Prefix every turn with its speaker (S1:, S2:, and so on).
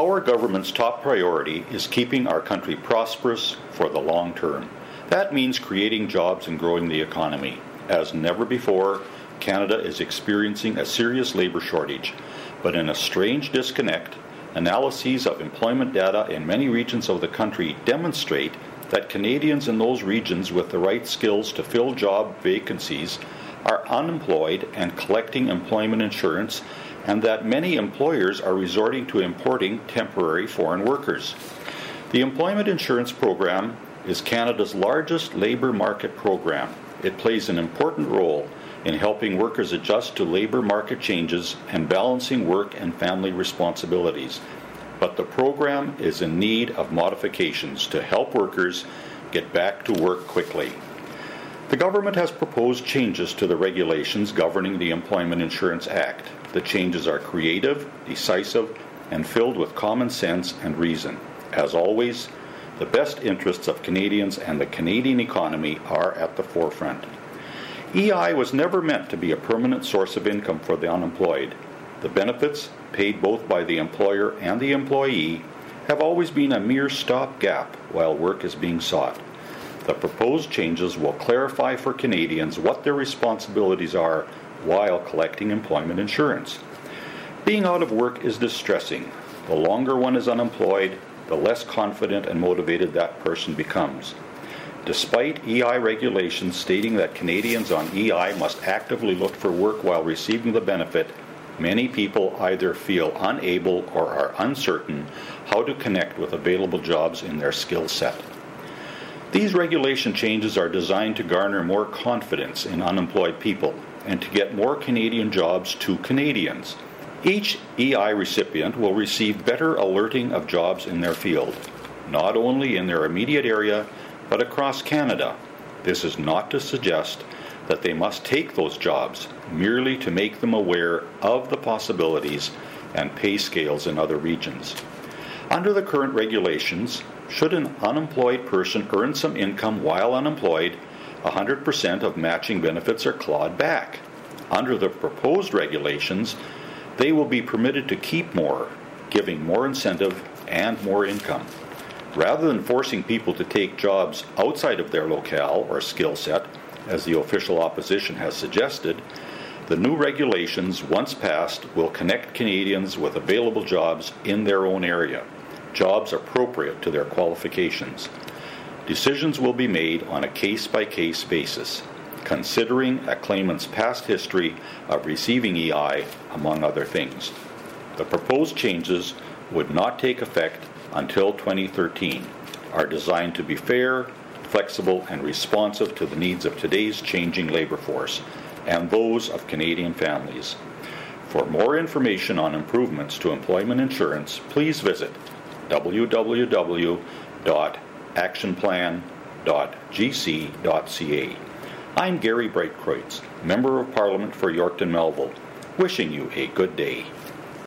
S1: Our government's top priority is keeping our country prosperous for the long term. That means creating jobs and growing the economy. As never before, Canada is experiencing a serious labour shortage, but in a strange disconnect, analyses of employment data in many regions of the country demonstrate that Canadians in those regions with the right skills to fill job vacancies are unemployed and collecting employment insurance, and that many employers are resorting to importing temporary foreign workers. The Employment Insurance Program is Canada's largest labour market program. It plays an important role in helping workers adjust to labour market changes and balancing work and family responsibilities. But the program is in need of modifications to help workers get back to work quickly. The government has proposed changes to the regulations governing the Employment Insurance Act. The changes are creative, decisive, and filled with common sense and reason. As always, the best interests of Canadians and the Canadian economy are at the forefront. EI was never meant to be a permanent source of income for the unemployed. The benefits, paid both by the employer and the employee, have always been a mere stopgap while work is being sought. The proposed changes will clarify for Canadians what their responsibilities are while collecting employment insurance. Being out of work is distressing. The longer one is unemployed, the less confident and motivated that person becomes. Despite EI regulations stating that Canadians on EI must actively look for work while receiving the benefit, many people either feel unable or are uncertain how to connect with available jobs in their skill set. These regulation changes are designed to garner more confidence in unemployed people and to get more Canadian jobs to Canadians. Each EI recipient will receive better alerting of jobs in their field, not only in their immediate area, but across Canada. This is not to suggest that they must take those jobs, merely to make them aware of the possibilities and pay scales in other regions. Under the current regulations, should an unemployed person earn some income while unemployed, 100% of matching benefits are clawed back. Under the proposed regulations, they will be permitted to keep more, giving more incentive and more income. Rather than forcing people to take jobs outside of their locale or skill set, as the official opposition has suggested, the new regulations, once passed, will connect Canadians with available jobs in their own area, jobs appropriate to their qualifications. Decisions will be made on a case-by-case basis, considering a claimant's past history of receiving EI, among other things. The proposed changes would not take effect until 2013, are designed to be fair, flexible, and responsive to the needs of today's changing labour force and those of Canadian families. For more information on improvements to employment insurance, please visit www.actionplan.gc.ca. I'm Gary Breitkreutz, Member of Parliament for Yorkton Melville, wishing you a good day.